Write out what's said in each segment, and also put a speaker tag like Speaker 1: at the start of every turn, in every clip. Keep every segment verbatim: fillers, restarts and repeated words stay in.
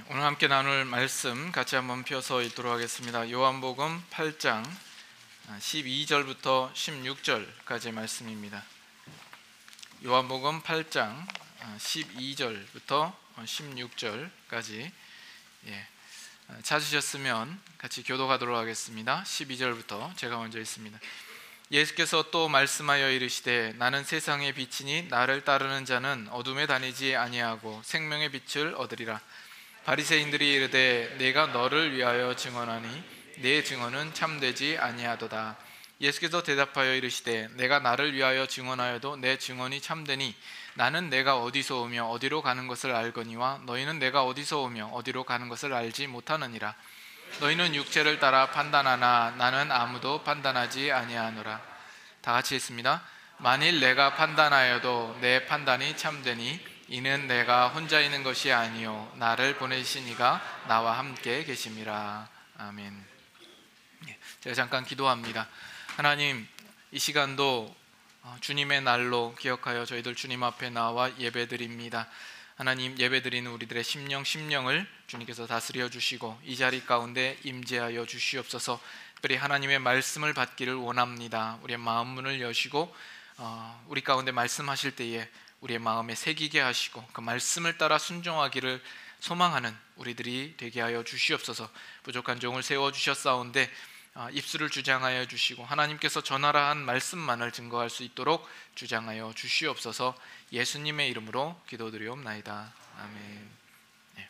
Speaker 1: 오늘 함께 나눌 말씀 같이 한번 펴서 읽도록 하겠습니다. 요한복음 팔 장 십이 절부터 십육 절까지의 말씀입니다. 요한복음 팔 장 십이 절부터 십육 절까지 예, 찾으셨으면 같이 교독하도록 하겠습니다. 십이 절부터 제가 먼저 읽습니다. 예수께서 또 말씀하여 이르시되 나는 세상의 빛이니 나를 따르는 자는 어둠에 다니지 아니하고 생명의 빛을 얻으리라. 바리새인들이 이르되 내가 너를 위하여 증언하니 내 증언은 참되지 아니하도다. 예수께서 대답하여 이르시되 내가 나를 위하여 증언하여도 내 증언이 참되니 나는 내가 어디서 오며 어디로 가는 것을 알거니와 너희는 내가 어디서 오며 어디로 가는 것을 알지 못하느니라. 너희는 육체를 따라 판단하나 나는 아무도 판단하지 아니하노라. 다 같이 읽습니다. 만일 내가 판단하여도 내 판단이 참되니 이는 내가 혼자 있는 것이 아니요 나를 보내신 이가 나와 함께 계심이라. 아멘. 제가 잠깐 기도합니다. 하나님, 이 시간도 주님의 날로 기억하여 저희들 주님 앞에 나와 예배드립니다. 하나님, 예배드리는 우리들의 심령 심령을 주님께서 다스려 주시고 이 자리 가운데 임재하여 주시옵소서. 특별히 하나님의 말씀을 받기를 원합니다. 우리의 마음 문을 여시고 어, 우리 가운데 말씀하실 때에 우리의 마음에 새기게 하시고 그 말씀을 따라 순종하기를 소망하는 우리들이 되게 하여 주시옵소서. 부족한 종을 세워주셨사온데 입술을 주장하여 주시고 하나님께서 전하라 한 말씀만을 증거할 수 있도록 주장하여 주시옵소서. 예수님의 이름으로 기도드리옵나이다. 아멘. 네.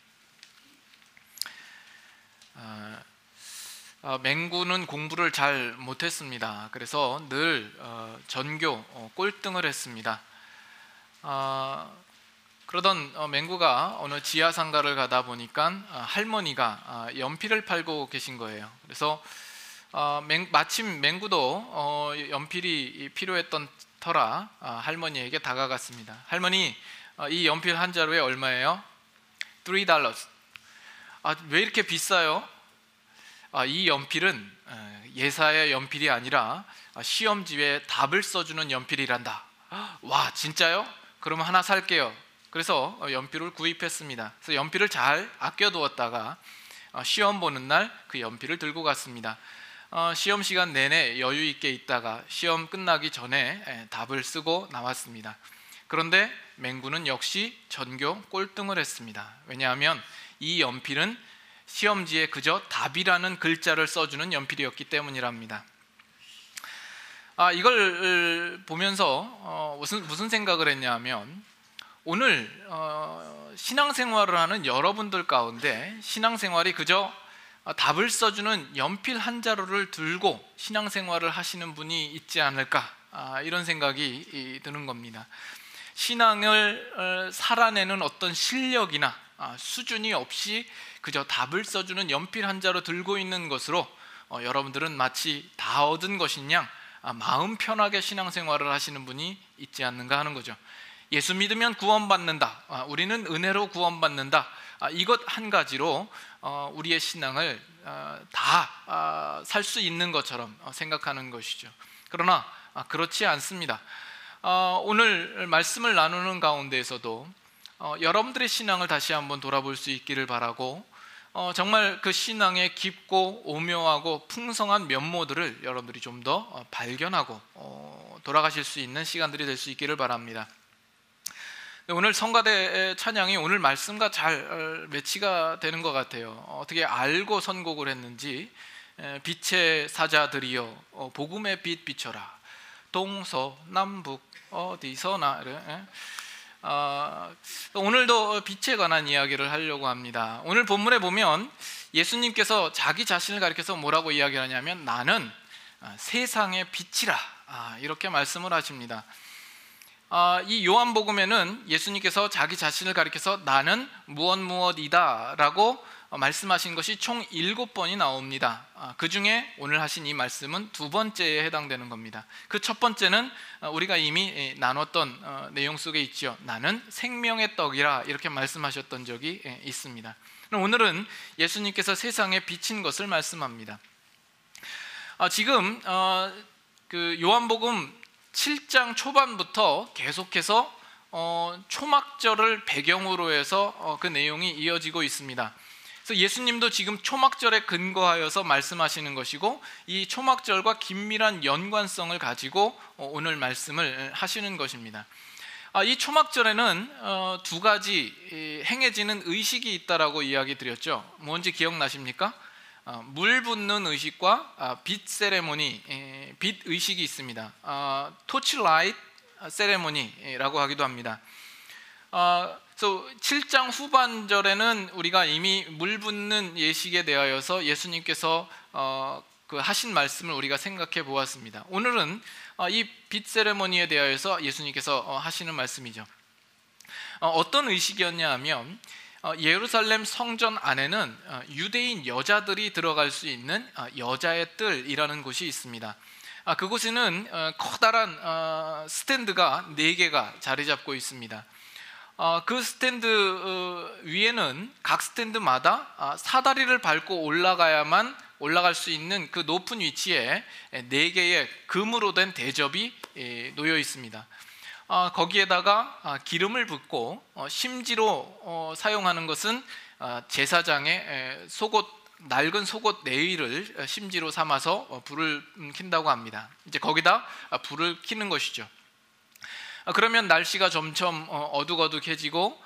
Speaker 1: 아, 어, 맹구는 공부를 잘 못했습니다. 그래서 늘 어, 전교 어, 꼴등을 했습니다. 어, 그러던 어, 맹구가 어느 지하상가를 가다 보니까 어, 할머니가 어, 연필을 팔고 계신 거예요. 그래서 어, 맹, 마침 맹구도 어, 연필이 필요했던 터라 어, 할머니에게 다가갔습니다. 할머니, 어, 이 연필 한 자루에 얼마예요? three dollars. 아, 왜 이렇게 비싸요? 아, 이 연필은 어, 예사의 연필이 아니라 시험지에 답을 써주는 연필이란다. 와, 진짜요? 그러면 하나 살게요. 그래서 연필을 구입했습니다. 그래서 연필을 잘 아껴두었다가 시험 보는 날 그 연필을 들고 갔습니다. 어, 시험 시간 내내 여유 있게 있다가 시험 끝나기 전에 답을 쓰고 나왔습니다. 그런데 맹구는 역시 전교 꼴등을 했습니다. 왜냐하면 이 연필은 시험지에 그저 답이라는 글자를 써주는 연필이었기 때문이랍니다. 아, 이걸 보면서 어, 무슨, 무슨 생각을 했냐면 오늘 어, 신앙생활을 하는 여러분들 가운데 신앙생활이 그저 답을 써주는 연필 한 자루를 들고 신앙생활을 하시는 분이 있지 않을까, 아, 이런 생각이 드는 겁니다. 신앙을 살아내는 어떤 실력이나 아, 수준이 없이 그저 답을 써주는 연필 한 자루 들고 있는 것으로 어, 여러분들은 마치 다 얻은 것인 양 아, 마음 편하게 신앙생활을 하시는 분이 있지 않는가 하는 거죠. 예수 믿으면 구원받는다, 아, 우리는 은혜로 구원받는다, 아, 이것 한 가지로 어, 우리의 신앙을 어, 다 살 수 있는 것처럼 어, 생각하는 것이죠. 그러나 아, 그렇지 않습니다. 어, 오늘 말씀을 나누는 가운데에서도 어, 여러분들의 신앙을 다시 한번 돌아볼 수 있기를 바라고 어, 정말 그 신앙의 깊고 오묘하고 풍성한 면모들을 여러분들이 좀 더 어, 발견하고 어, 돌아가실 수 있는 시간들이 될 수 있기를 바랍니다. 오늘 성가대 찬양이 오늘 말씀과 잘 매치가 되는 것 같아요. 어떻게 알고 선곡을 했는지. 빛의 사자들이여 어, 복음의 빛 비춰라 동서남북 어디서나. 어, 오늘도 빛에 관한 이야기를 하려고 합니다. 오늘 본문에 보면 예수님께서 자기 자신을 가리켜서 뭐라고 이야기하냐면 나는 세상의 빛이라, 아, 이렇게 말씀을 하십니다. 아, 이 요한복음에는 예수님께서 자기 자신을 가리켜서 나는 무엇 무엇이다 라고 말씀하신 것이 총 일곱 번이 나옵니다. 아, 그 중에 오늘 하신 이 말씀은 두 번째에 해당되는 겁니다. 그 첫 번째는 우리가 이미 나눴던 내용 속에 있죠. 나는 생명의 떡이라 이렇게 말씀하셨던 적이 있습니다. 오늘은 예수님께서 세상에 비친 것을 말씀합니다. 아, 지금 어, 그 요한복음 칠 장 초반부터 계속해서 어, 초막절을 배경으로 해서 어, 그 내용이 이어지고 있습니다. 그래서 예수님도 지금 초막절에 근거하여서 말씀하시는 것이고, 이 초막절과 긴밀한 연관성을 가지고 어, 오늘 말씀을 하시는 것입니다. 아, 이 초막절에는 어, 두 가지 이, 행해지는 의식이 있다라고 이야기 드렸죠. 뭔지 기억나십니까? 어, 물 붓는 의식과 아, 빛 세레모니, 에, 빛 의식이 있습니다. 어, 토치라이트 세레모니라고 하기도 합니다. 어, 그래서 칠 장 후반절에는 우리가 이미 물 붓는 예식에 대하여서 예수님께서 어, 그 하신 말씀을 우리가 생각해 보았습니다. 오늘은 어, 이 빛 세레모니에 대하여서 예수님께서 어, 하시는 말씀이죠. 어, 어떤 의식이었냐 하면 어, 예루살렘 성전 안에는 어, 유대인 여자들이 들어갈 수 있는 어, 여자의 뜰이라는 곳이 있습니다. 아, 그곳에는 어, 커다란 어, 스탠드가 네 개가 자리 잡고 있습니다. 어, 그 스탠드 어, 위에는 각 스탠드마다 어, 사다리를 밟고 올라가야만 올라갈 수 있는 그 높은 위치에 네 개의 금으로 된 대접이 예, 놓여 있습니다. 어, 거기에다가 어, 기름을 붓고 어, 심지로 어, 사용하는 것은 어, 제사장의 에, 속옷, 낡은 속옷 네위를 심지로 삼아서 어, 불을 킨다고 합니다. 이제 거기다 어, 불을 켜는 것이죠. 어, 그러면 날씨가 점점 어, 어둑어둑해지고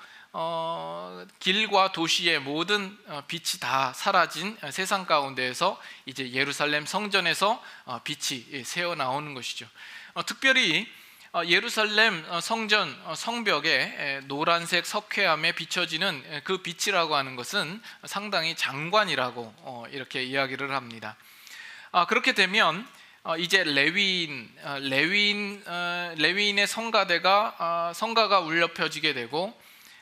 Speaker 1: 어, 길과 도시의 모든 어, 빛이 다 사라진 어, 세상 가운데에서 이제 예루살렘 성전에서 어, 빛이 예, 새어 나오는 것이죠. 어, 특별히 어, 예루살렘 어, 성전 어, 성벽에 에, 노란색 석회암에 비춰지는 에, 그 빛이라고 하는 것은 상당히 장관이라고 어, 이렇게 이야기를 합니다. 아, 그렇게 되면 어, 이제 레위인, 어, 레위인, 어, 레위인의 성가대가 어, 성가가 울려 펴지게 되고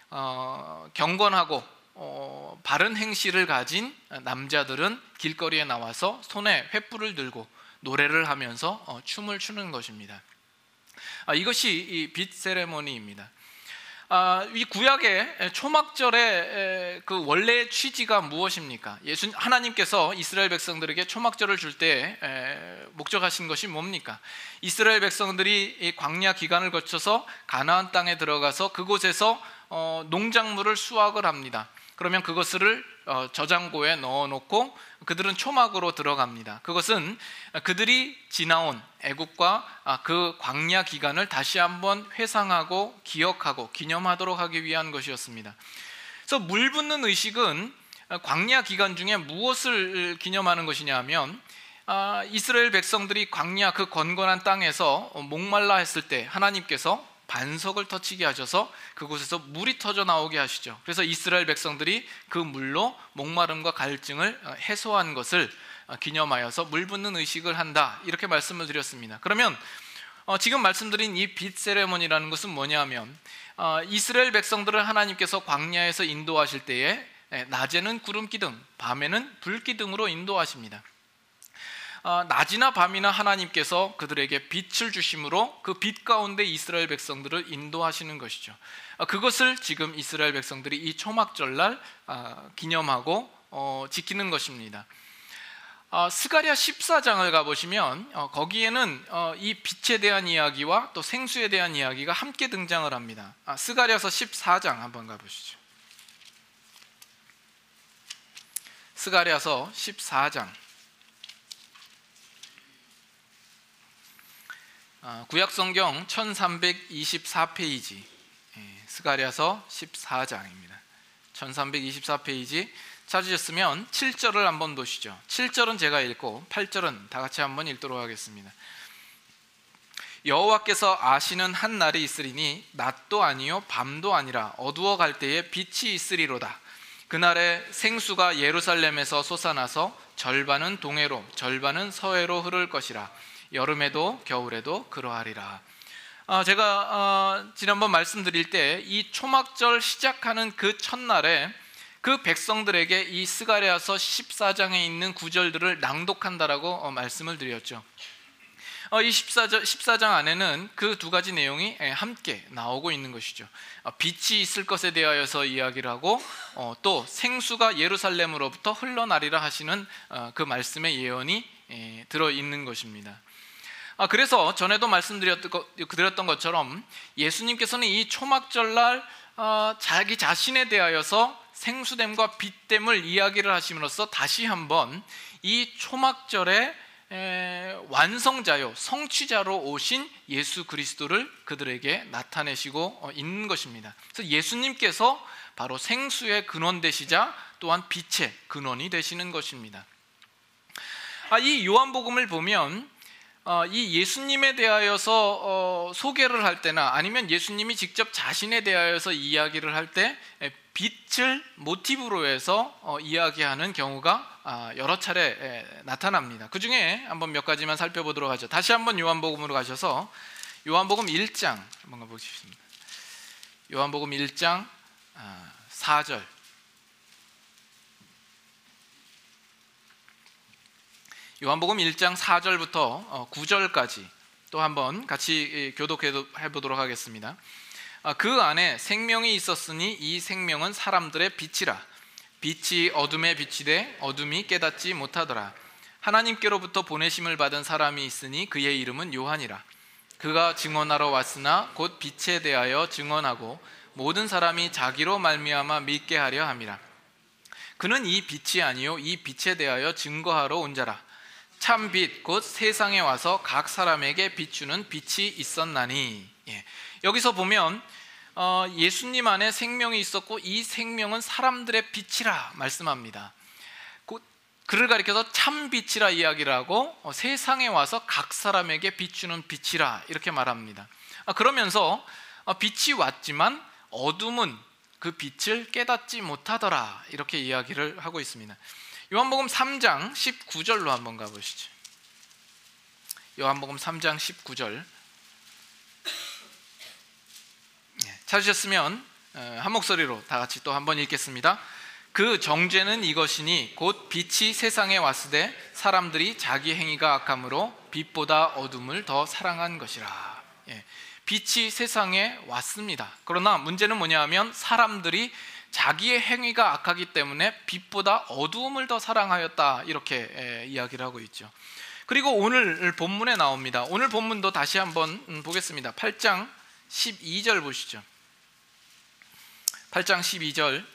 Speaker 1: 어, 경건하고 어, 바른 행실을 가진 남자들은 길거리에 나와서 손에 횃불을 들고 노래를 하면서 어, 춤을 추는 것입니다. 아, 이것이 이 빛 세레모니입니다. 아, 이 구약의 초막절의 그 원래의 취지가 무엇입니까? 예수 하나님께서 이스라엘 백성들에게 초막절을 줄 때 목적하신 것이 뭡니까? 이스라엘 백성들이 이 광야 기간을 거쳐서 가나안 땅에 들어가서 그곳에서 어, 농작물을 수확을 합니다. 그러면 그것을 어, 저장고에 넣어놓고 그들은 초막으로 들어갑니다. 그것은 그들이 지나온 애국과 아, 그 광야 기간을 다시 한번 회상하고 기억하고 기념하도록 하기 위한 것이었습니다. 그래서 물 붓는 의식은 광야 기간 중에 무엇을 기념하는 것이냐 하면 아, 이스라엘 백성들이 광야 그 건건한 땅에서 목말라 했을 때 하나님께서 반석을 터치게 하셔서 그곳에서 물이 터져 나오게 하시죠. 그래서 이스라엘 백성들이 그 물로 목마름과 갈증을 해소한 것을 기념하여서 물 붓는 의식을 한다, 이렇게 말씀을 드렸습니다. 그러면 어, 지금 말씀드린 이 빛 세레모니라는 것은 뭐냐면 어, 이스라엘 백성들을 하나님께서 광야에서 인도하실 때에 낮에는 구름 기둥, 밤에는 불 기둥으로 인도하십니다. 어, 낮이나 밤이나 하나님께서 그들에게 빛을 주심으로 그 빛 가운데 이스라엘 백성들을 인도하시는 것이죠. 어, 그것을 지금 이스라엘 백성들이 이 초막절날 어, 기념하고 어, 지키는 것입니다. 어, 스가랴 십사 장을 가보시면 어, 거기에는 어, 이 빛에 대한 이야기와 또 생수에 대한 이야기가 함께 등장을 합니다. 아, 스가랴서 십사 장 한번 가보시죠. 스가랴서 십사 장. 구약성경 천삼백이십사 페이지, 스가랴서 십사 장입니다. 천삼백이십사 페이지 찾으셨으면 칠 절을 한번 보시죠. 칠 절은 제가 읽고 팔 절은 다 같이 한번 읽도록 하겠습니다. 여호와께서 아시는 한 날이 있으리니 낮도 아니요 밤도 아니라 어두워 갈 때에 빛이 있으리로다. 그날에 생수가 예루살렘에서 솟아나서 절반은 동해로 절반은 서해로 흐를 것이라. 여름에도 겨울에도 그러하리라. 어, 제가 어, 지난번 말씀드릴 때 이 초막절 시작하는 그 첫날에 그 백성들에게 이 스가랴서 십사 장에 있는 구절들을 낭독한다라고 어, 말씀을 드렸죠. 어, 이 십사 장, 십사 장 안에는 그 두 가지 내용이 함께 나오고 있는 것이죠. 어, 빛이 있을 것에 대하여서 이야기를 하고 어, 또 생수가 예루살렘으로부터 흘러나리라 하시는 어, 그 말씀의 예언이 에, 들어있는 것입니다. 아, 그래서 전에도 말씀드렸던 것처럼 예수님께서는 이 초막절날 어, 자기 자신에 대하여서 생수됨과 빛됨을 이야기를 하심으로써 다시 한번 이 초막절의 에, 완성자요, 성취자로 오신 예수 그리스도를 그들에게 나타내시고 어, 있는 것입니다. 그래서 예수님께서 바로 생수의 근원 되시자 또한 빛의 근원이 되시는 것입니다. 아, 이 요한복음을 보면 어, 이 예수님에 대하여서 어, 소개를 할 때나 아니면 예수님이 직접 자신에 대하여서 이야기를 할 때 빛을 모티브로 해서 어, 이야기하는 경우가 아, 여러 차례 에, 나타납니다. 그 중에 한번 몇 가지만 살펴보도록 하죠. 다시 한번 요한복음으로 가셔서 요한복음 일 장 한번 가보겠습니다. 요한복음 일 장 아, 사 절. 요한복음 일 장 사 절부터 구 절까지 또 한번 같이 교독해 보도록 하겠습니다. 그 안에 생명이 있었으니 이 생명은 사람들의 빛이라. 빛이 어둠에 비치되 어둠이 깨닫지 못하더라. 하나님께로부터 보내심을 받은 사람이 있으니 그의 이름은 요한이라. 그가 증언하러 왔으나 곧 빛에 대하여 증언하고 모든 사람이 자기로 말미암아 믿게 하려 함이라. 그는 이 빛이 아니요 이 빛에 대하여 증거하러 온 자라. 참 빛 곧 세상에 와서 각 사람에게 비추는 빛이 있었나니. 예. 여기서 보면 어, 예수님 안에 생명이 있었고 이 생명은 사람들의 빛이라 말씀합니다. 그를 가리켜서 참 빛이라 이야기를 하고 어, 세상에 와서 각 사람에게 비추는 빛이라 이렇게 말합니다. 아, 그러면서 어, 빛이 왔지만 어둠은 그 빛을 깨닫지 못하더라 이렇게 이야기를 하고 있습니다. 요한복음 삼 장 십구 절로 한번 가보시죠. 요한복음 삼 장 십구 절. 찾으셨으면 한 목소리로 다 같이 또 한번 읽겠습니다. 그 정죄는 이것이니 곧 빛이 세상에 왔으되 사람들이 자기 행위가 악함으로 빛보다 어둠을 더 사랑한 것이라. 예, 빛이 세상에 왔습니다. 그러나 문제는 뭐냐 하면 사람들이 자기의 행위가 악하기 때문에 빛보다 어두움을 더 사랑하였다 이렇게 에, 이야기를 하고 있죠. 그리고 오늘 본문에 나옵니다. 오늘 본문도 다시 한번 음, 보겠습니다. 팔 장 십이 절 보시죠. 팔 장 십이 절.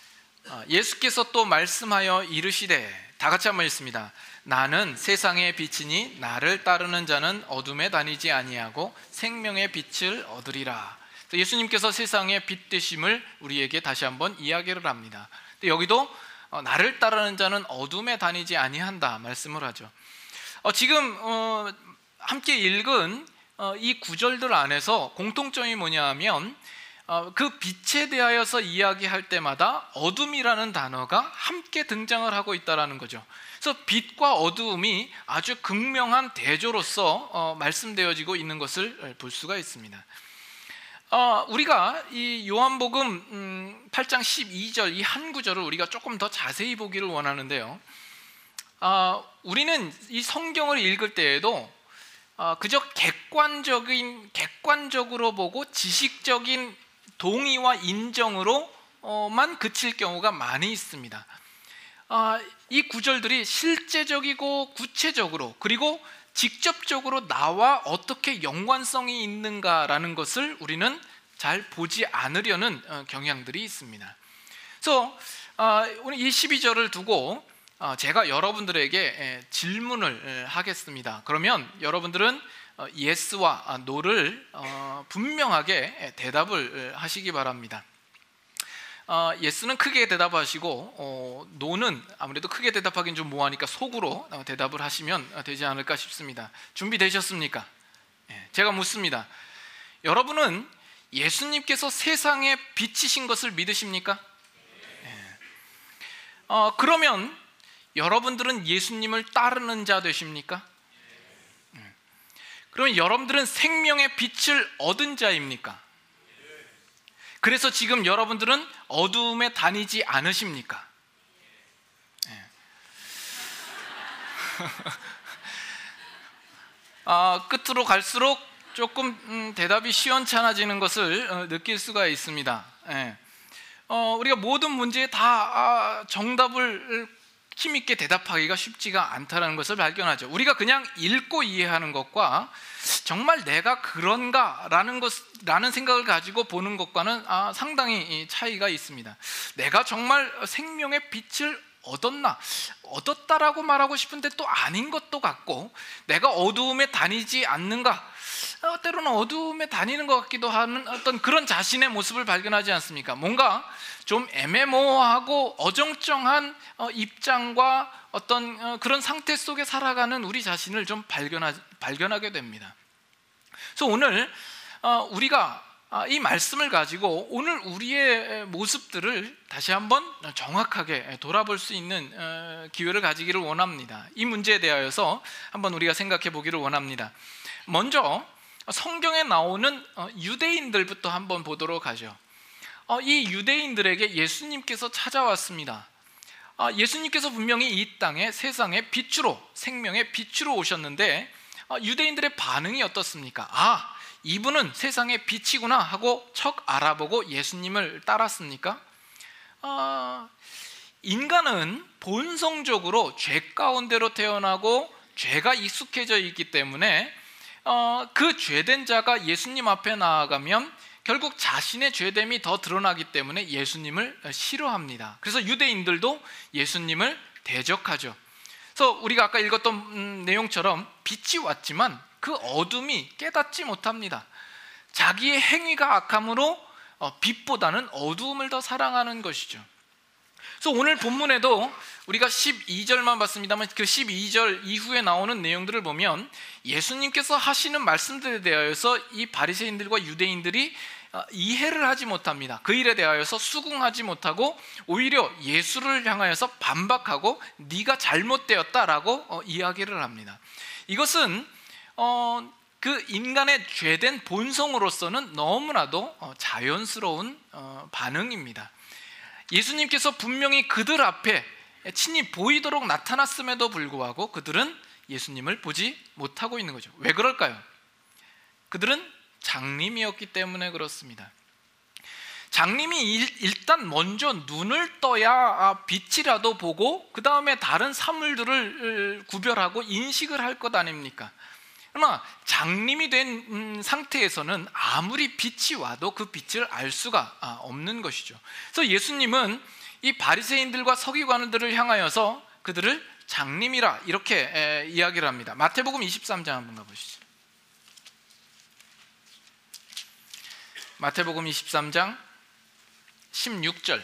Speaker 1: 예수께서 또 말씀하여 이르시되, 다 같이 한번 읽습니다. 나는 세상의 빛이니 나를 따르는 자는 어둠에 다니지 아니하고 생명의 빛을 얻으리라. 예수님께서 세상의 빛 되심을 우리에게 다시 한번 이야기를 합니다. 여기도 나를 따르는 자는 어둠에 다니지 아니한다 말씀을 하죠. 지금 함께 읽은 이 구절들 안에서 공통점이 뭐냐 하면 그 빛에 대하여서 이야기할 때마다 어둠이라는 단어가 함께 등장을 하고 있다는 거죠. 그래서 빛과 어두움이 아주 극명한 대조로서 말씀되어지고 있는 것을 볼 수가 있습니다. 어, 우리가 이 요한복음 음, 팔 장 십이 절 이 한 구절을 우리가 조금 더 자세히 보기를 원하는데요. 어, 우리는 이 성경을 읽을 때에도 어, 그저 객관적인 객관적으로 보고 지식적인 동의와 인정으로만 그칠 경우가 많이 있습니다. 어, 이 구절들이 실제적이고 구체적으로 그리고 직접적으로 나와 어떻게 연관성이 있는가라는 것을 우리는 잘 보지 않으려는 경향들이 있습니다. 그래서 오늘 이 십이 절을 두고 제가 여러분들에게 질문을 하겠습니다. 그러면 여러분들은 예스와 노를 분명하게 대답을 하시기 바랍니다. 어, 예스는 크게 대답하시고 어, 노는 아무래도 크게 대답하기는 좀 뭐하니까 속으로 어, 대답을 하시면 되지 않을까 싶습니다. 준비되셨습니까? 예, 제가 묻습니다. 여러분은 예수님께서 세상에 빛이신 것을 믿으십니까? 예. 어, 그러면 여러분들은 예수님을 따르는 자 되십니까? 예. 그러면 여러분들은 생명의 빛을 얻은 자입니까? 그래서 지금 여러분들은 어두움에 다니지 않으십니까? 네. 아, 끝으로 갈수록 조금 음, 대답이 시원찮아지는 것을 어, 느낄 수가 있습니다. 네. 어, 우리가 모든 문제에 다 아, 정답을 힘있게 대답하기가 쉽지가 않다는 것을 발견하죠. 우리가 그냥 읽고 이해하는 것과 정말 내가 그런가라는 것, 라는 생각을 가지고 보는 것과는 아, 상당히 차이가 있습니다. 내가 정말 생명의 빛을 얻었나? 얻었다라고 말하고 싶은데 또 아닌 것도 같고, 내가 어두움에 다니지 않는가? 어, 때로는 어두움에 다니는 것 같기도 하는 어떤 그런 자신의 모습을 발견하지 않습니까? 뭔가 좀 애매모호하고 어정쩡한 어, 입장과 어떤 어, 그런 상태 속에 살아가는 우리 자신을 좀 발견하, 발견하게 됩니다. 그래서 오늘 어, 우리가 아, 이 말씀을 가지고 오늘 우리의 모습들을 다시 한번 정확하게 돌아볼 수 있는 어, 기회를 가지기를 원합니다. 이 문제에 대하여서 한번 우리가 생각해 보기를 원합니다. 먼저 성경에 나오는 유대인들부터 한번 보도록 하죠. 이 유대인들에게 예수님께서 찾아왔습니다. 예수님께서 분명히 이 땅에 세상의 빛으로, 생명의 빛으로 오셨는데 유대인들의 반응이 어떻습니까? 아, 이분은 세상의 빛이구나 하고 척 알아보고 예수님을 따랐습니까? 아, 인간은 본성적으로 죄 가운데로 태어나고 죄가 익숙해져 있기 때문에 어, 그 죄된 자가 예수님 앞에 나아가면 결국 자신의 죄됨이 더 드러나기 때문에 예수님을 싫어합니다. 그래서 유대인들도 예수님을 대적하죠. 그래서 우리가 아까 읽었던 음, 내용처럼 빛이 왔지만 그 어둠이 깨닫지 못합니다. 자기의 행위가 악함으로 어, 빛보다는 어두움을 더 사랑하는 것이죠. 그래서 오늘 본문에도 우리가 십이 절만 봤습니다만 그 십이 절 이후에 나오는 내용들을 보면 예수님께서 하시는 말씀들에 대하여서 이 바리새인들과 유대인들이 이해를 하지 못합니다. 그 일에 대하여서 수긍하지 못하고 오히려 예수를 향하여서 반박하고 네가 잘못되었다라고 어, 이야기를 합니다. 이것은 어, 그 인간의 죄된 본성으로서는 너무나도 어, 자연스러운 어, 반응입니다. 예수님께서 분명히 그들 앞에 친히 보이도록 나타났음에도 불구하고 그들은 예수님을 보지 못하고 있는 거죠. 왜 그럴까요? 그들은 장님이었기 때문에 그렇습니다. 장님이 일단 먼저 눈을 떠야 빛이라도 보고 그 다음에 다른 사물들을 구별하고 인식을 할 것 아닙니까? 그러나 장님이 된 상태에서는 아무리 빛이 와도 그 빛을 알 수가 없는 것이죠. 그래서 예수님은 이 바리새인들과 서기관들을 향하여서 그들을 장님이라 이렇게 이야기를 합니다. 마태복음 이십삼 장 한번 가보시죠. 마태복음 이십삼 장 십육 절.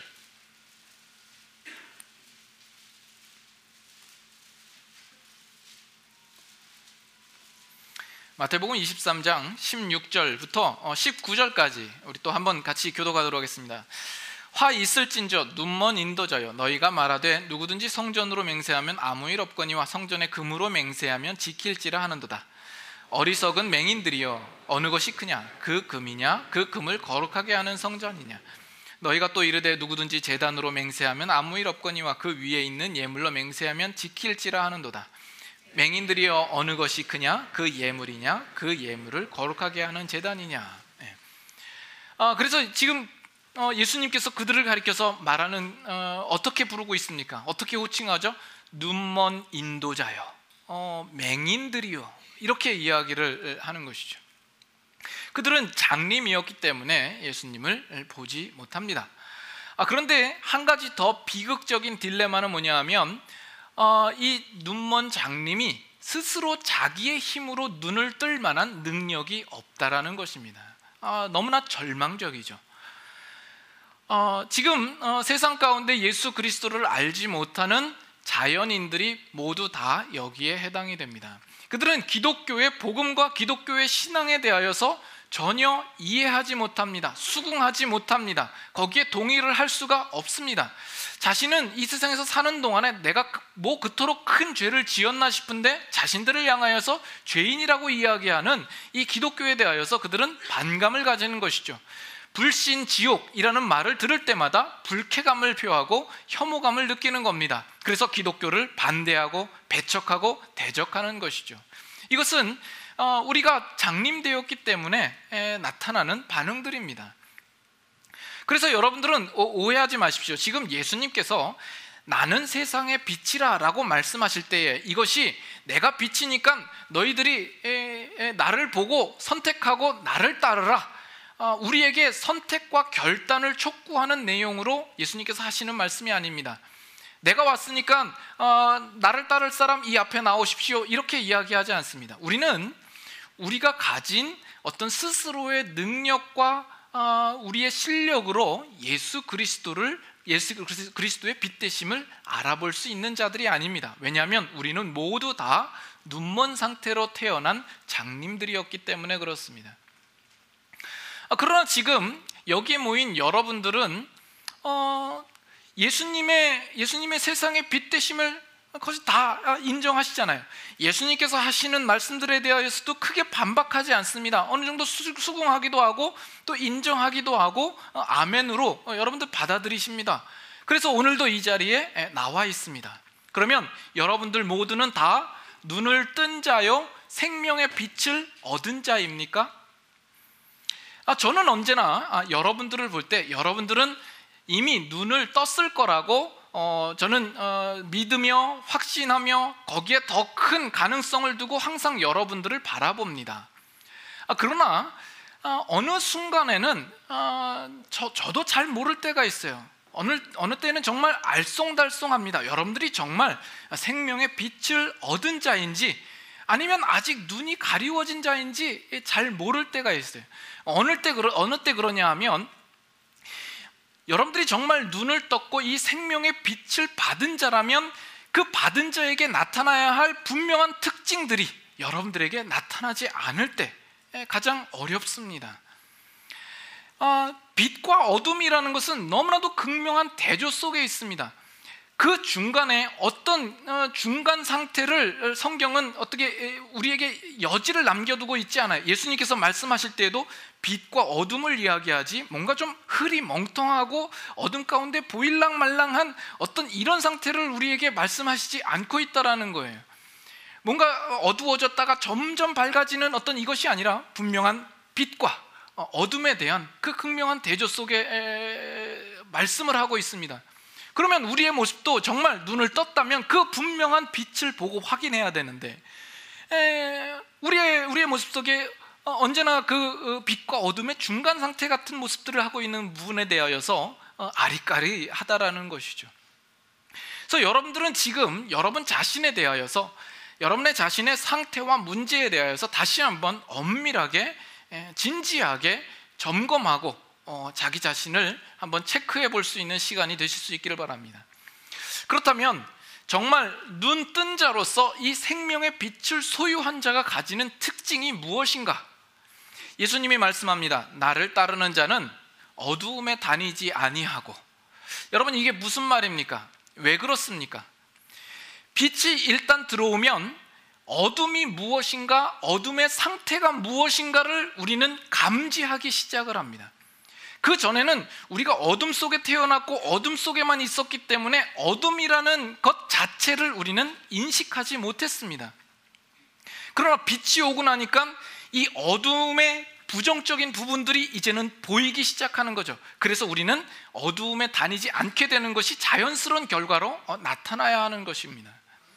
Speaker 1: 마태복음 이십삼 장 십육 절부터 십구 절까지 우리 또 한번 같이 교독하도록 하겠습니다. 화 있을진저 눈먼 인도자여, 너희가 말하되 누구든지 성전으로 맹세하면 아무 일 없거니와 성전에 금으로 맹세하면 지킬지라 하는도다. 어리석은 맹인들이여, 어느 것이 크냐? 그 금이냐? 그 금을 거룩하게 하는 성전이냐? 너희가 또 이르되 누구든지 제단으로 맹세하면 아무 일 없거니와 그 위에 있는 예물로 맹세하면 지킬지라 하는도다. 맹인들이여, 어느 것이 크냐? 그 예물이냐? 그 예물을 거룩하게 하는 제단이냐? 네. 아, 그래서 지금 어, 예수님께서 그들을 가리켜서 말하는 어, 어떻게 부르고 있습니까? 어떻게 호칭하죠? 눈먼 인도자여, 어, 맹인들이요, 이렇게 이야기를 하는 것이죠. 그들은 장님이었기 때문에 예수님을 보지 못합니다. 아, 그런데 한 가지 더 비극적인 딜레마는 뭐냐 하면 어, 이 눈먼 장님이 스스로 자기의 힘으로 눈을 뜰 만한 능력이 없다라는 것입니다. 아, 너무나 절망적이죠. 어, 지금 어, 세상 가운데 예수 그리스도를 알지 못하는 자연인들이 모두 다 여기에 해당이 됩니다. 그들은 기독교의 복음과 기독교의 신앙에 대하여서 전혀 이해하지 못합니다. 수긍하지 못합니다. 거기에 동의를 할 수가 없습니다. 자신은 이 세상에서 사는 동안에 내가 뭐 그토록 큰 죄를 지었나 싶은데 자신들을 향하여서 죄인이라고 이야기하는 이 기독교에 대하여서 그들은 반감을 가지는 것이죠. 불신지옥이라는 말을 들을 때마다 불쾌감을 표하고 혐오감을 느끼는 겁니다. 그래서 기독교를 반대하고 배척하고 대적하는 것이죠. 이것은 우리가 장님되었기 때문에 나타나는 반응들입니다. 그래서 여러분들은 오해하지 마십시오. 지금 예수님께서 나는 세상의 빛이라 라고 말씀하실 때에 이것이 내가 빛이니까 너희들이 에, 에, 나를 보고 선택하고 나를 따르라, 어, 우리에게 선택과 결단을 촉구하는 내용으로 예수님께서 하시는 말씀이 아닙니다. 내가 왔으니까 어, 나를 따를 사람 이 앞에 나오십시오, 이렇게 이야기하지 않습니다. 우리는 우리가 가진 어떤 스스로의 능력과 어, 우리의 실력으로 예수 그리스도를 예수 그리스도의 빛 되심을 알아볼 수 있는 자들이 아닙니다. 왜냐하면 우리는 모두 다 눈먼 상태로 태어난 장님들이었기 때문에 그렇습니다. 그러나 지금 여기에 모인 여러분들은 어, 예수님의 예수님의 세상의 빛 되심을 거의 다 인정하시잖아요. 예수님께서 하시는 말씀들에 대해서도 크게 반박하지 않습니다. 어느 정도 수긍하기도 하고 또 인정하기도 하고 아멘으로 여러분들 받아들이십니다. 그래서 오늘도 이 자리에 나와 있습니다. 그러면 여러분들 모두는 다 눈을 뜬 자요 생명의 빛을 얻은 자입니까? 아, 저는 언제나 아, 여러분들을 볼 때 여러분들은 이미 눈을 떴을 거라고 어, 저는 어, 믿으며 확신하며 거기에 더 큰 가능성을 두고 항상 여러분들을 바라봅니다. 아, 그러나 어, 어느 순간에는 어, 저, 저도 잘 모를 때가 있어요. 어느, 어느 때는 정말 알쏭달쏭합니다. 여러분들이 정말 생명의 빛을 얻은 자인지 아니면 아직 눈이 가리워진 자인지 잘 모를 때가 있어요. 어느 때, 어느 때 그러냐 하면 여러분들이 정말 눈을 떴고 이 생명의 빛을 받은 자라면 그 받은 자에게 나타나야 할 분명한 특징들이 여러분들에게 나타나지 않을 때 가장 어렵습니다. 아, 빛과 어둠이라는 것은 너무나도 극명한 대조 속에 있습니다. 그 중간에 어떤 중간 상태를 성경은 어떻게 우리에게 여지를 남겨두고 있지 않아요. 예수님께서 말씀하실 때에도 빛과 어둠을 이야기하지 뭔가 좀 흐리멍텅하고 어둠 가운데 보일랑말랑한 어떤 이런 상태를 우리에게 말씀하시지 않고 있다라는 거예요. 뭔가 어두워졌다가 점점 밝아지는 어떤 이것이 아니라 분명한 빛과 어둠에 대한 그 극명한 대조 속에 말씀을 하고 있습니다. 그러면 우리의 모습도 정말 눈을 떴다면 그 분명한 빛을 보고 확인해야 되는데 에, 우리의, 우리의 모습 속에 언제나 그 빛과 어둠의 중간 상태 같은 모습들을 하고 있는 부분에 대하여서 아리까리하다라는 것이죠. 그래서 여러분들은 지금 여러분 자신에 대하여서 여러분의 자신의 상태와 문제에 대하여서 다시 한번 엄밀하게 진지하게 점검하고 어, 자기 자신을 한번 체크해 볼 수 있는 시간이 되실 수 있기를 바랍니다. 그렇다면 정말 눈 뜬 자로서 이 생명의 빛을 소유한 자가 가지는 특징이 무엇인가? 예수님이 말씀합니다. 나를 따르는 자는 어두움에 다니지 아니하고. 여러분, 이게 무슨 말입니까? 왜 그렇습니까? 빛이 일단 들어오면 어둠이 무엇인가, 어둠의 상태가 무엇인가를 우리는 감지하기 시작을 합니다. 그 전에는 우리가 어둠 속에 태어났고 어둠 속에만 있었기 때문에 어둠이라는 것 자체를 우리는 인식하지 못했습니다. 그러나 빛이 오고 나니까 이 어둠의 부정적인 부분들이 이제는 보이기 시작하는 거죠. 그래서 우리는 어두움에 다니지 않게 되는 것이 자연스러운 결과로 나타나야 하는 것입니다.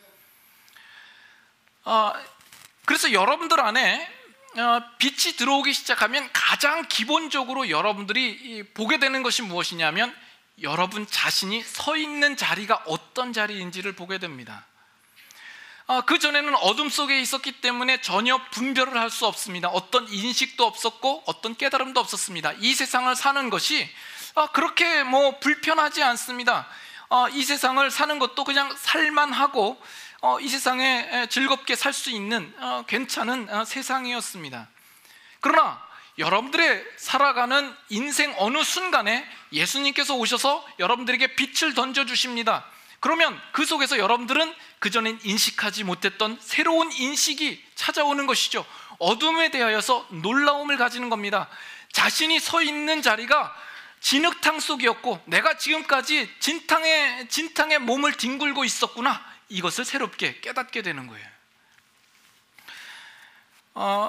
Speaker 1: 어, 그래서 여러분들 안에 어, 빛이 들어오기 시작하면 가장 기본적으로 여러분들이 보게 되는 것이 무엇이냐면 여러분 자신이 서 있는 자리가 어떤 자리인지를 보게 됩니다. 어, 그 전에는 어둠 속에 있었기 때문에 전혀 분별을 할 수 없습니다. 어떤 인식도 없었고 어떤 깨달음도 없었습니다. 이 세상을 사는 것이 어, 그렇게 뭐 불편하지 않습니다. 어, 이 세상을 사는 것도 그냥 살만하고 어, 이 세상에 즐겁게 살 수 있는 어, 괜찮은 어, 세상이었습니다. 그러나 여러분들의 살아가는 인생 어느 순간에 예수님께서 오셔서 여러분들에게 빛을 던져주십니다. 그러면 그 속에서 여러분들은 그전엔 인식하지 못했던 새로운 인식이 찾아오는 것이죠. 어둠에 대하여서 놀라움을 가지는 겁니다. 자신이 서 있는 자리가 진흙탕 속이었고 내가 지금까지 진탕에, 진탕에 몸을 뒹굴고 있었구나, 이것을 새롭게 깨닫게 되는 거예요. 어,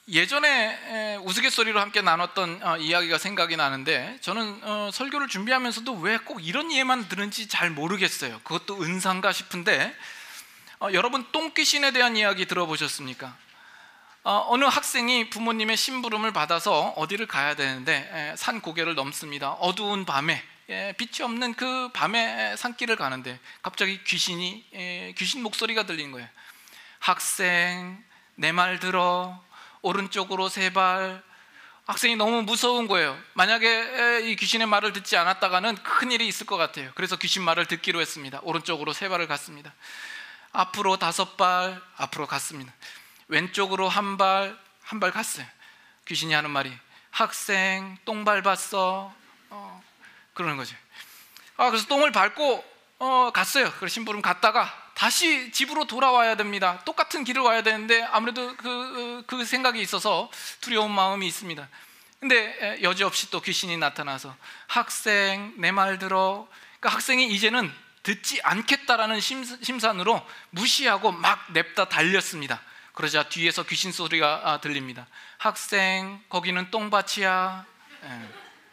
Speaker 1: 예전에 우스갯소리로 함께 나눴던 어, 이야기가 생각이 나는데, 저는 어, 설교를 준비하면서도 왜 꼭 이런 예만 들은지 잘 모르겠어요. 그것도 은사인가 싶은데, 어, 여러분 똥귀신에 대한 이야기 들어보셨습니까? 어, 어느 학생이 부모님의 심부름을 받아서 어디를 가야 되는데 에, 산 고개를 넘습니다. 어두운 밤에, 예, 빛이 없는 그 밤에 산길을 가는데 갑자기 귀신이 예, 귀신 목소리가 들린 거예요. 학생, 내 말 들어. 오른쪽으로 세 발. 학생이 너무 무서운 거예요. 만약에 이 귀신의 말을 듣지 않았다가는 큰일이 있을 것 같아요. 그래서 귀신 말을 듣기로 했습니다. 오른쪽으로 세 발을 갔습니다. 앞으로 다섯 발, 앞으로 갔습니다. 왼쪽으로 한 발, 한 발 갔어요. 귀신이 하는 말이, 학생 똥 밟았어. 어, 그러는 거죠. 아, 그래서 똥을 밟고 어, 갔어요. 그래서 심부름 갔다가 다시 집으로 돌아와야 됩니다. 똑같은 길을 와야 되는데 아무래도 그, 그 생각이 있어서 두려운 마음이 있습니다. 근데 여지없이 또 귀신이 나타나서, 학생 내 말 들어. 그러니까 학생이 이제는 듣지 않겠다라는 심산으로 무시하고 막 냅다 달렸습니다. 그러자 뒤에서 귀신 소리가 들립니다. 학생, 거기는 똥밭이야. 예.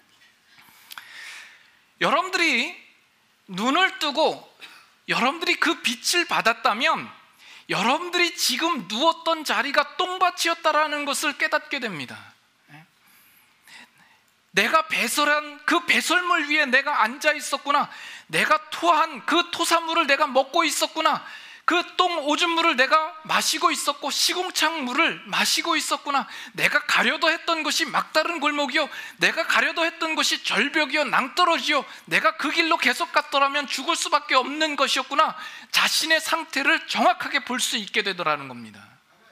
Speaker 1: 여러분들이 눈을 뜨고 여러분들이 그 빛을 받았다면 여러분들이 지금 누웠던 자리가 똥밭이었다라는 것을 깨닫게 됩니다. 내가 배설한 그 배설물 위에 내가 앉아 있었구나. 내가 토한 그 토사물을 내가 먹고 있었구나. 그 똥 오줌물을 내가 마시고 있었고 시궁창 물을 마시고 있었구나. 내가 가려도 했던 것이 막다른 골목이요, 내가 가려도 했던 것이 절벽이요 낭떠러지요, 내가 그 길로 계속 갔더라면 죽을 수밖에 없는 것이었구나. 자신의 상태를 정확하게 볼 수 있게 되더라는 겁니다.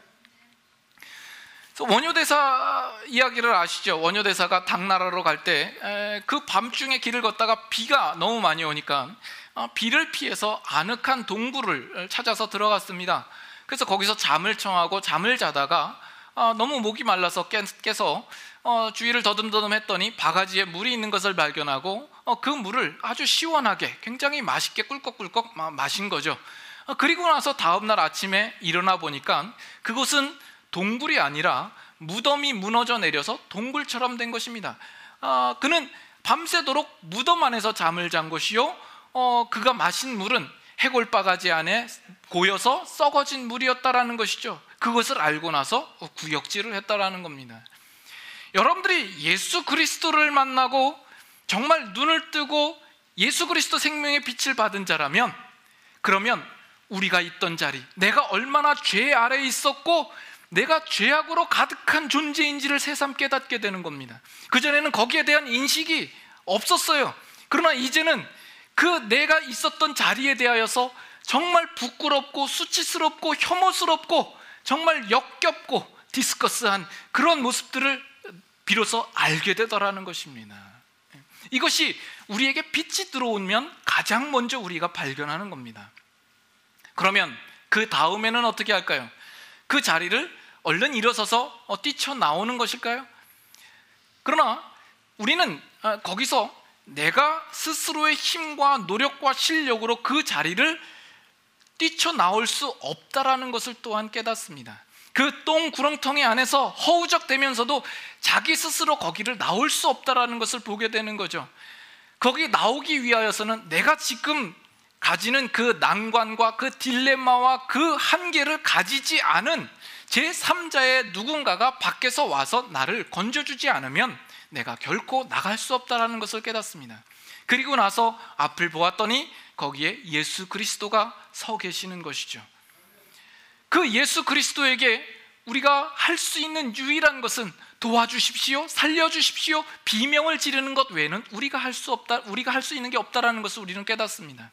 Speaker 1: 원효대사 이야기를 아시죠? 원효대사가 당나라로 갈 때 그 밤중에 길을 걷다가 비가 너무 많이 오니까 비를 피해서 아늑한 동굴을 찾아서 들어갔습니다. 그래서 거기서 잠을 청하고 잠을 자다가 너무 목이 말라서 깨서 주위를 더듬더듬 했더니 바가지에 물이 있는 것을 발견하고 그 물을 아주 시원하게 굉장히 맛있게 꿀꺽꿀꺽 마신 거죠. 그리고 나서 다음날 아침에 일어나 보니까 그곳은 동굴이 아니라 무덤이 무너져 내려서 동굴처럼 된 것입니다. 그는 밤새도록 무덤 안에서 잠을 잔 것이요, 어, 그가 마신 물은 해골바가지 안에 고여서 썩어진 물이었다라는 것이죠. 그것을 알고 나서 구역질을 했다라는 겁니다. 여러분들이 예수 그리스도를 만나고 정말 눈을 뜨고 예수 그리스도 생명의 빛을 받은 자라면, 그러면 우리가 있던 자리, 내가 얼마나 죄 아래에 있었고 내가 죄악으로 가득한 존재인지를 새삼 깨닫게 되는 겁니다. 그전에는 거기에 대한 인식이 없었어요. 그러나 이제는 그 내가 있었던 자리에 대하여서 정말 부끄럽고 수치스럽고 혐오스럽고 정말 역겹고 디스커스한 그런 모습들을 비로소 알게 되더라는 것입니다. 이것이 우리에게 빛이 들어오면 가장 먼저 우리가 발견하는 겁니다. 그러면 그 다음에는 어떻게 할까요? 그 자리를 얼른 일어서서 뛰쳐나오는 것일까요? 그러나 우리는 거기서 내가 스스로의 힘과 노력과 실력으로 그 자리를 뛰쳐나올 수 없다라는 것을 또한 깨닫습니다. 그 똥 구렁텅이 안에서 허우적대면서도 자기 스스로 거기를 나올 수 없다라는 것을 보게 되는 거죠. 거기 나오기 위하여서는 내가 지금 가지는 그 난관과 그 딜레마와 그 한계를 가지지 않은 제삼자의 누군가가 밖에서 와서 나를 건져주지 않으면 내가 결코 나갈 수 없다는 것을 깨닫습니다. 그리고 나서 앞을 보았더니 거기에 예수 그리스도가 서 계시는 것이죠. 그 예수 그리스도에게 우리가 할 수 있는 유일한 것은 도와주십시오, 살려주십시오, 비명을 지르는 것 외에는 우리가 할 수 없다, 우리가 할 수 있는 게 없다라는 것을 우리는 깨닫습니다.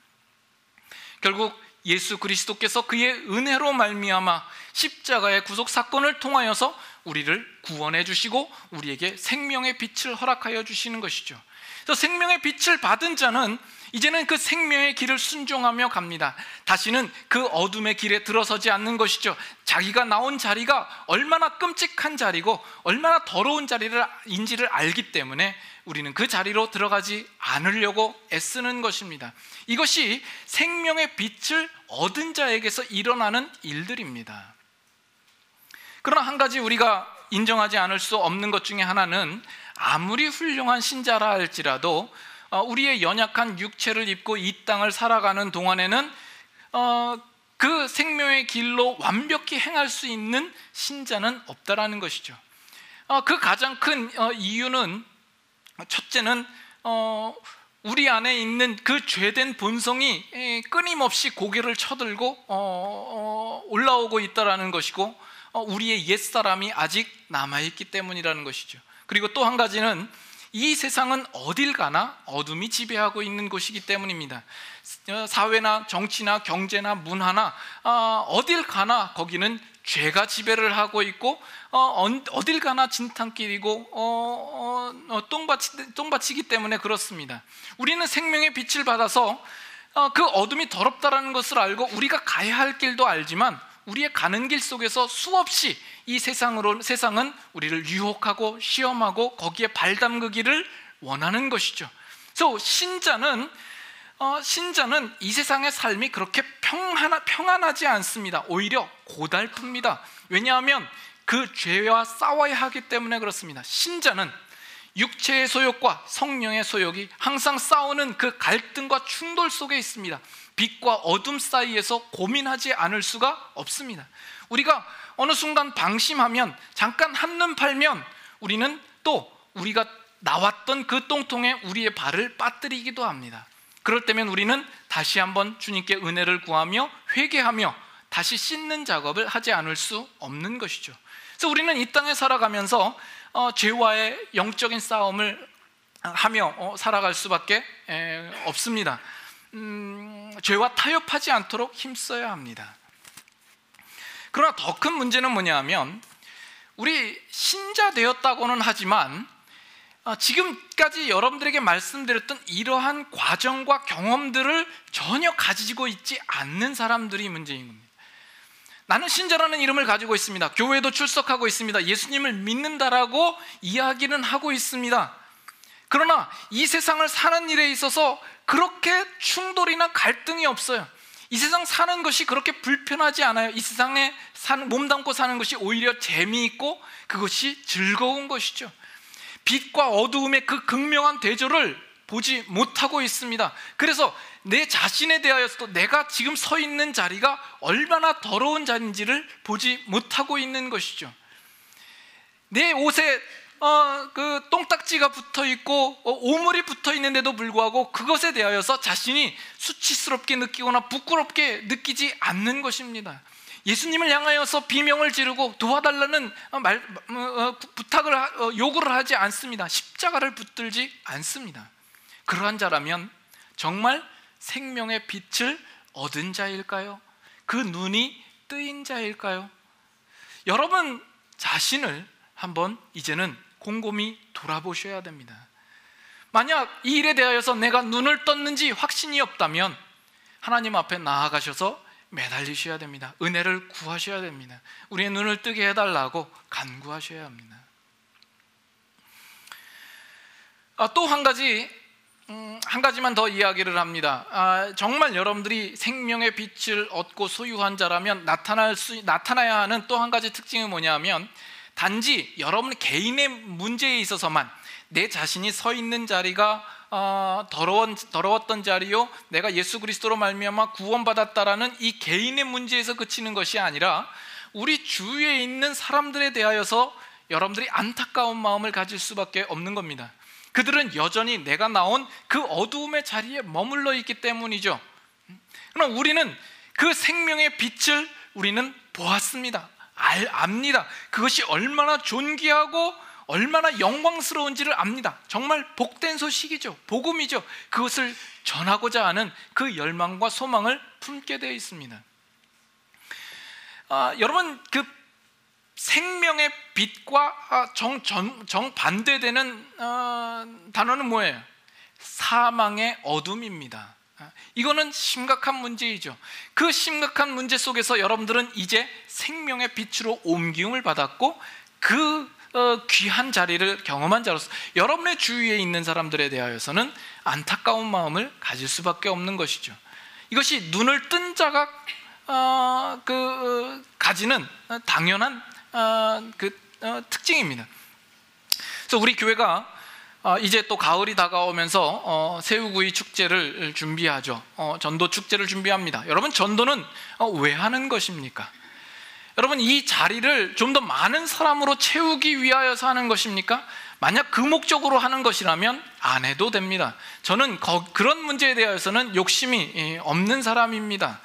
Speaker 1: 결국 예수 그리스도께서 그의 은혜로 말미암아 십자가의 구속 사건을 통하여서 우리를 구원해 주시고 우리에게 생명의 빛을 허락하여 주시는 것이죠. 그래서 생명의 빛을 받은 자는 이제는 그 생명의 길을 순종하며 갑니다. 다시는 그 어둠의 길에 들어서지 않는 것이죠. 자기가 나온 자리가 얼마나 끔찍한 자리고 얼마나 더러운 자리인지를 알기 때문에 우리는 그 자리로 들어가지 않으려고 애쓰는 것입니다. 이것이 생명의 빛을 얻은 자에게서 일어나는 일들입니다. 그러나 한 가지 우리가 인정하지 않을 수 없는 것 중에 하나는 아무리 훌륭한 신자라 할지라도 우리의 연약한 육체를 입고 이 땅을 살아가는 동안에는 그 생명의 길로 완벽히 행할 수 있는 신자는 없다라는 것이죠. 그 가장 큰 이유는, 첫째는 우리 안에 있는 그 죄된 본성이 끊임없이 고개를 쳐들고 올라오고 있다라는 것이고, 우리의 옛사람이 아직 남아있기 때문이라는 것이죠. 그리고 또 한 가지는 이 세상은 어딜 가나 어둠이 지배하고 있는 곳이기 때문입니다. 사회나 정치나 경제나 문화나 어딜 가나 거기는 죄가 지배를 하고 있고, 어딜 가나 진탕길이고 어, 어, 똥밭이, 똥밭이기 때문에 그렇습니다. 우리는 생명의 빛을 받아서 그 어둠이 더럽다라는 것을 알고 우리가 가야 할 길도 알지만, 우리의 가는 길 속에서 수없이 이 세상으로, 세상은 우리를 유혹하고 시험하고 거기에 발 담그기를 원하는 것이죠. 그래서 신자는 어, 신자는 이 세상의 삶이 그렇게 평안하, 평안하지 않습니다. 오히려 고달픕니다. 왜냐하면 그 죄와 싸워야 하기 때문에 그렇습니다. 신자는 육체의 소욕과 성령의 소욕이 항상 싸우는 그 갈등과 충돌 속에 있습니다. 빛과 어둠 사이에서 고민하지 않을 수가 없습니다. 우리가 어느 순간 방심하면, 잠깐 한눈 팔면 우리는 또 우리가 나왔던 그 똥통에 우리의 발을 빠뜨리기도 합니다. 그럴 때면 우리는 다시 한번 주님께 은혜를 구하며 회개하며 다시 씻는 작업을 하지 않을 수 없는 것이죠. 그래서 우리는 이 땅에 살아가면서 어, 죄와의 영적인 싸움을 하며 어, 살아갈 수밖에 에, 없습니다. 음, 죄와 타협하지 않도록 힘써야 합니다. 그러나 더 큰 문제는 뭐냐면, 우리 신자 되었다고는 하지만 지금까지 여러분들에게 말씀드렸던 이러한 과정과 경험들을 전혀 가지고 있지 않는 사람들이 문제인 겁니다. 나는 신자라는 이름을 가지고 있습니다. 교회도 출석하고 있습니다. 예수님을 믿는다라고 이야기는 하고 있습니다. 그러나 이 세상을 사는 일에 있어서 그렇게 충돌이나 갈등이 없어요. 이 세상 사는 것이 그렇게 불편하지 않아요. 이 세상에 사는, 몸담고 사는 것이 오히려 재미있고 그것이 즐거운 것이죠. 빛과 어두움의 그 극명한 대조를 보지 못하고 있습니다. 그래서 내 자신에 대하여서도 내가 지금 서 있는 자리가 얼마나 더러운 자리인지를 보지 못하고 있는 것이죠. 내 옷에 어, 그 똥딱지가 붙어 있고 어, 오물이 붙어 있는데도 불구하고 그것에 대하여서 자신이 수치스럽게 느끼거나 부끄럽게 느끼지 않는 것입니다. 예수님을 향하여서 비명을 지르고 도와달라는 말, 어, 부탁을 어, 요구를 하지 않습니다. 십자가를 붙들지 않습니다. 그러한 자라면 정말 생명의 빛을 얻은 자일까요? 그 눈이 뜨인 자일까요? 여러분 자신을 한번 이제는 곰곰이 돌아보셔야 됩니다. 만약 이 일에 대하여서 내가 눈을 떴는지 확신이 없다면 하나님 앞에 나아가셔서 매달리셔야 됩니다. 은혜를 구하셔야 됩니다. 우리의 눈을 뜨게 해달라고 간구하셔야 합니다. 아, 또 한 가지 음, 한 가지만 더 이야기를 합니다. 아, 정말 여러분들이 생명의 빛을 얻고 소유한 자라면 나타날 수, 나타나야 하는 또 한 가지 특징은 뭐냐면, 단지 여러분 개인의 문제에 있어서만 내 자신이 서 있는 자리가 어, 더러운, 더러웠던 자리요, 내가 예수 그리스도로 말미암아 구원받았다라는 이 개인의 문제에서 그치는 것이 아니라 우리 주위에 있는 사람들에 대하여서 여러분들이 안타까운 마음을 가질 수밖에 없는 겁니다. 그들은 여전히 내가 나온 그 어두움의 자리에 머물러 있기 때문이죠. 그러나 우리는 그 생명의 빛을 우리는 보았습니다. 알, 압니다. 그것이 얼마나 존귀하고 얼마나 영광스러운지를 압니다. 정말 복된 소식이죠. 복음이죠. 그것을 전하고자 하는 그 열망과 소망을 품게 되어 있습니다. 아, 여러분, 그 생명의 빛과 정, 정, 정반대되는 어, 단어는 뭐예요? 사망의 어둠입니다. 이거는 심각한 문제이죠. 그 심각한 문제 속에서 여러분들은 이제 생명의 빛으로 옮김을 받았고 그 어, 귀한 자리를 경험한 자로서 여러분의 주위에 있는 사람들에 대하여서는 안타까운 마음을 가질 수밖에 없는 것이죠. 이것이 눈을 뜬 자가 어, 그 어, 가지는 당연한 어, 그 특징입니다. 그래서 우리 교회가 이제 또 가을이 다가오면서 새우구이 축제를 준비하죠. 전도 축제를 준비합니다. 여러분, 전도는 왜 하는 것입니까? 여러분, 이 자리를 좀 더 많은 사람으로 채우기 위하여서 하는 것입니까? 만약 그 목적으로 하는 것이라면 안 해도 됩니다. 저는 그런 문제에 대해서는 욕심이 없는 사람입니다.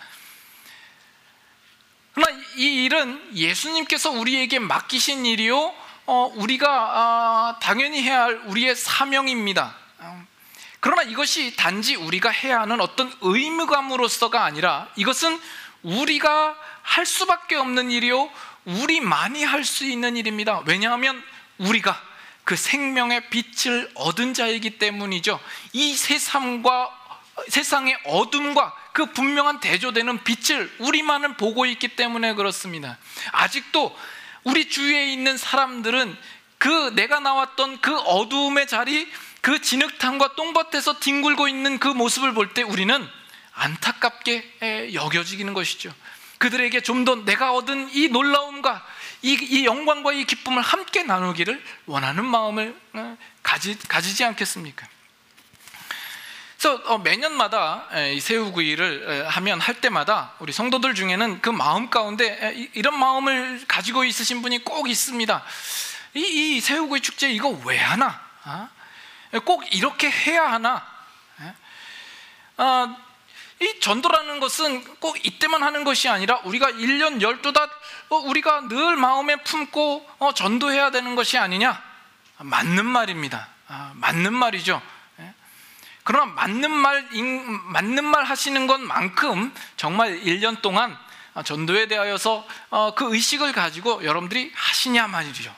Speaker 1: 그러나 이 일은 예수님께서 우리에게 맡기신 일이요, 어, 우리가 어, 당연히 해야 할 우리의 사명입니다. 그러나 이것이 단지 우리가 해야 하는 어떤 의무감으로서가 아니라 이것은 우리가 할 수밖에 없는 일이요, 우리만이 할 수 있는 일입니다. 왜냐하면 우리가 그 생명의 빛을 얻은 자이기 때문이죠. 이 세상과 세상의 어둠과 그 분명한 대조되는 빛을 우리만은 보고 있기 때문에 그렇습니다. 아직도 우리 주위에 있는 사람들은 그 내가 나왔던 그 어두움의 자리, 그 진흙탕과 똥밭에서 뒹굴고 있는 그 모습을 볼 때 우리는 안타깝게 여겨지는 것이죠. 그들에게 좀 더 내가 얻은 이 놀라움과 이, 이 영광과 이 기쁨을 함께 나누기를 원하는 마음을 가지, 가지지 않겠습니까? 그래서 매년마다 이 새우구이를 하면 할 때마다 우리 성도들 중에는 그 마음 가운데 이런 마음을 가지고 있으신 분이 꼭 있습니다. 이, 이 새우구이 축제 이거 왜 하나? 꼭 이렇게 해야 하나? 아, 이 전도라는 것은 꼭 이때만 하는 것이 아니라 우리가 일 년 열두 달 우리가 늘 마음에 품고 전도해야 되는 것이 아니냐? 맞는 말입니다. 아, 맞는 말이죠. 그러나 맞는 말, 맞는 말 하시는 것만큼 정말 일 년 동안 전도에 대하여서 그 의식을 가지고 여러분들이 하시냐 말이죠.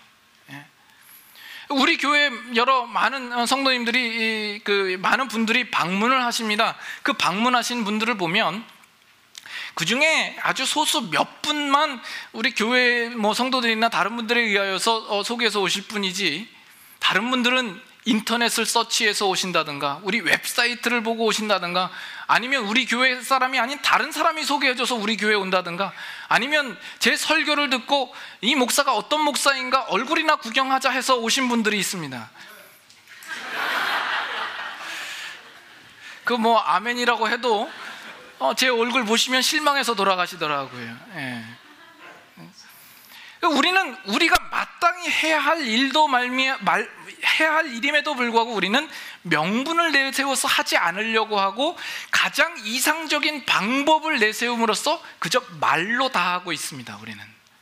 Speaker 1: 우리 교회 여러 많은 성도님들이 그 많은 분들이 방문을 하십니다. 그 방문하신 분들을 보면 그 중에 아주 소수 몇 분만 우리 교회 뭐 성도들이나 다른 분들에 의하여서 소개해서 오실 뿐이지, 다른 분들은 인터넷을 서치해서 오신다든가 우리 웹사이트를 보고 오신다든가 아니면 우리 교회 사람이 아닌 다른 사람이 소개해줘서 우리 교회에 온다든가 아니면 제 설교를 듣고 이 목사가 어떤 목사인가 얼굴이나 구경하자 해서 오신 분들이 있습니다. 그 뭐 아멘이라고 해도 어, 제 얼굴 보시면 실망해서 돌아가시더라고요. 예. 우리는 우리가 마땅히 해야 할 일도 말미, 말, 해야 할 일임에도 불구하고 우리는 명분을 내세워서 하지 않으려고 하고 가장 이상적인 방법을 내세움으로써 그저 말로 다 하고 있습니다. 우리는.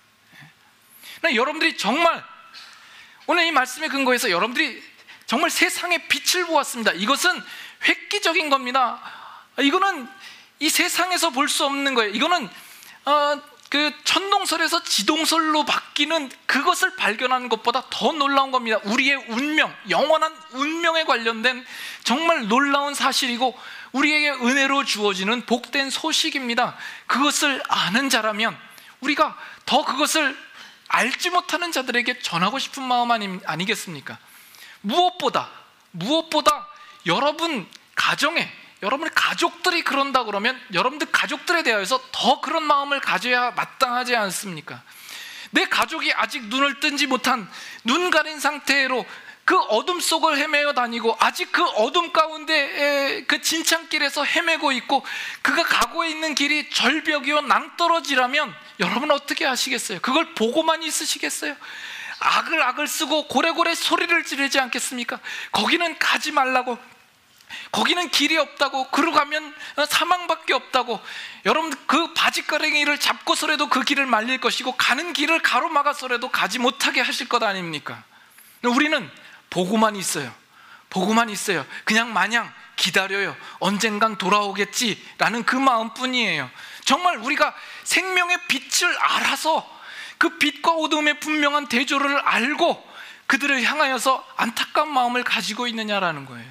Speaker 1: 그러니까 여러분들이 정말 오늘 이 말씀에 근거해서 여러분들이 정말 세상의 빛을 보았습니다. 이것은 획기적인 겁니다. 이거는 이 세상에서 볼 수 없는 거예요. 이거는 어, 그 천동설에서 지동설로 바뀌는 그것을 발견하는 것보다 더 놀라운 겁니다. 우리의 운명, 영원한 운명에 관련된 정말 놀라운 사실이고 우리에게 은혜로 주어지는 복된 소식입니다. 그것을 아는 자라면 우리가 더 그것을 알지 못하는 자들에게 전하고 싶은 마음 아니, 아니겠습니까? 무엇보다 무엇보다 여러분 가정에 여러분의 가족들이 그런다 그러면 여러분들 가족들에 대해서 더 그런 마음을 가져야 마땅하지 않습니까? 내 가족이 아직 눈을 뜬지 못한 눈 가린 상태로 그 어둠 속을 헤매어 다니고 아직 그 어둠 가운데 그 진창길에서 헤매고 있고 그가 가고 있는 길이 절벽이요 낭떠러지라면 여러분 어떻게 하시겠어요? 그걸 보고만 있으시겠어요? 아글아글 쓰고 고래고래 소리를 지르지 않겠습니까? 거기는 가지 말라고, 거기는 길이 없다고, 그러고 가면 사망밖에 없다고, 여러분 그 바지가랭이를 잡고서라도 그 길을 말릴 것이고 가는 길을 가로막아서라도 가지 못하게 하실 것 아닙니까? 우리는 보고만 있어요. 보고만 있어요. 그냥 마냥 기다려요. 언젠간 돌아오겠지라는 그 마음뿐이에요. 정말 우리가 생명의 빛을 알아서 그 빛과 어둠의 분명한 대조를 알고 그들을 향하여서 안타까운 마음을 가지고 있느냐라는 거예요.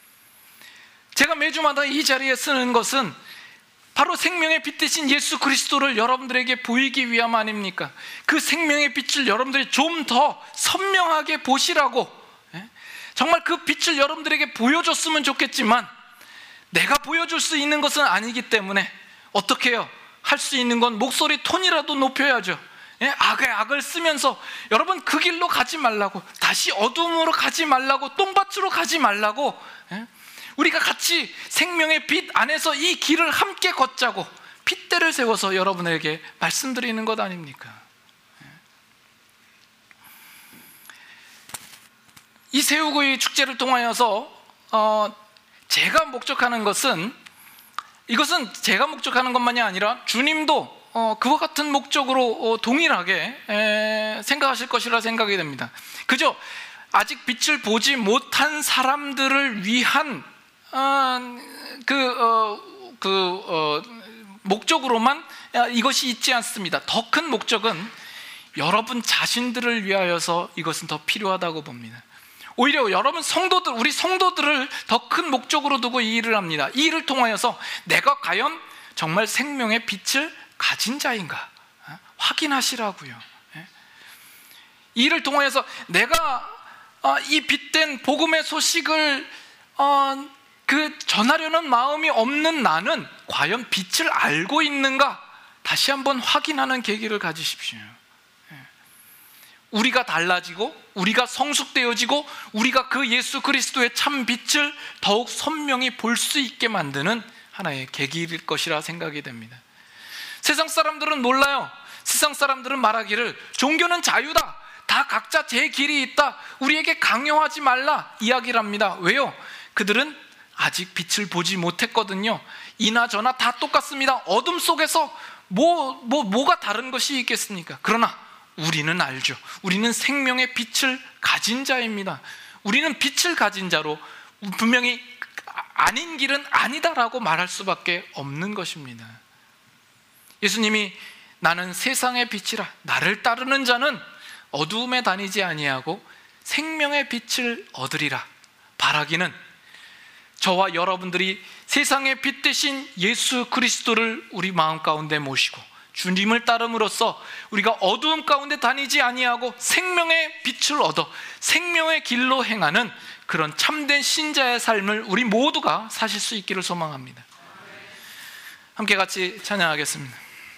Speaker 1: 제가 매주마다 이 자리에 쓰는 것은 바로 생명의 빛 대신 예수 그리스도를 여러분들에게 보이기 위함 아닙니까? 그 생명의 빛을 여러분들이 좀 더 선명하게 보시라고, 정말 그 빛을 여러분들에게 보여줬으면 좋겠지만 내가 보여줄 수 있는 것은 아니기 때문에 어떻게 해요? 할 수 있는 건 목소리 톤이라도 높여야죠. 예? 악에 악을 쓰면서 여러분 그 길로 가지 말라고, 다시 어둠으로 가지 말라고, 똥밭으로 가지 말라고, 예? 우리가 같이 생명의 빛 안에서 이 길을 함께 걷자고 핏대를 세워서 여러분에게 말씀드리는 것 아닙니까? 이 새우구이 축제를 통하여서 어, 제가 목적하는 것은, 이것은 제가 목적하는 것만이 아니라 주님도 어, 그와 같은 목적으로 어, 동일하게 에, 생각하실 것이라 생각이 됩니다. 그저 아직 빛을 보지 못한 사람들을 위한 어, 그, 어, 그 어, 목적으로만 이것이 있지 않습니다. 더 큰 목적은 여러분 자신들을 위하여서 이것은 더 필요하다고 봅니다. 오히려 여러분 성도들, 우리 성도들을 더 큰 목적으로 두고 이 일을 합니다. 이 일을 통하여서 내가 과연 정말 생명의 빛을 가진 자인가 확인하시라고요. 이 일을 통하여서 내가 이 빛된 복음의 소식을 그 전하려는 마음이 없는 나는 과연 빛을 알고 있는가 다시 한번 확인하는 계기를 가지십시오. 우리가 달라지고 우리가 성숙되어지고 우리가 그 예수 그리스도의 참 빛을 더욱 선명히 볼 수 있게 만드는 하나의 계기일 것이라 생각이 됩니다. 세상 사람들은 몰라요. 세상 사람들은 말하기를 종교는 자유다, 다 각자 제 길이 있다, 우리에게 강요하지 말라 이야기를 합니다. 왜요? 그들은 아직 빛을 보지 못했거든요. 이나 저나 다 똑같습니다. 어둠 속에서 뭐, 뭐, 뭐가 다른 것이 있겠습니까? 그러나 우리는 알죠. 우리는 생명의 빛을 가진 자입니다. 우리는 빛을 가진 자로 분명히 아닌 길은 아니다라고 말할 수밖에 없는 것입니다. 예수님이 나는 세상의 빛이라, 나를 따르는 자는 어두움에 다니지 아니하고 생명의 빛을 얻으리라 바라기는, 저와 여러분들이 세상의 빛 대신 예수 그리스도를 우리 마음 가운데 모시고 주님을 따름으로써 우리가 어두움 가운데 다니지 아니하고 생명의 빛을 얻어 생명의 길로 행하는 그런 참된 신자의 삶을 우리 모두가 사실 수 있기를 소망합니다. 함께 같이 찬양하겠습니다.